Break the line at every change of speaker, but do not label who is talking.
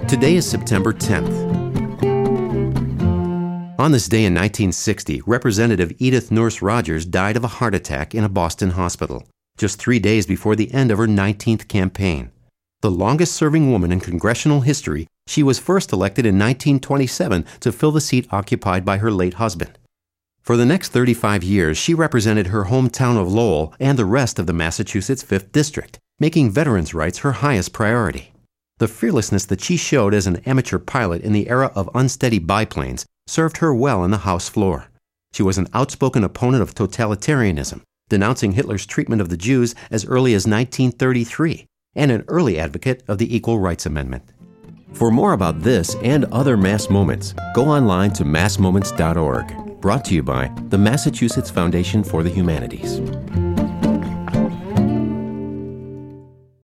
Today is September 10th. On this day in 1960, Representative Edith Nourse Rogers died of a heart attack in a Boston hospital, just 3 days before the end of her 19th campaign. The longest-serving woman in congressional history, she was first elected in 1927 to fill the seat occupied by her late husband. For the next 35 years, she represented her hometown of Lowell and the rest of the Massachusetts 5th District, making veterans' rights her highest priority. The fearlessness that she showed as an amateur pilot in the era of unsteady biplanes served her well on the House floor. She was an outspoken opponent of totalitarianism, denouncing Hitler's treatment of the Jews as early as 1933, and an early advocate of the Equal Rights Amendment. For more about this and other Mass Moments, go online to massmoments.org. Brought to you by the Massachusetts Foundation for the Humanities.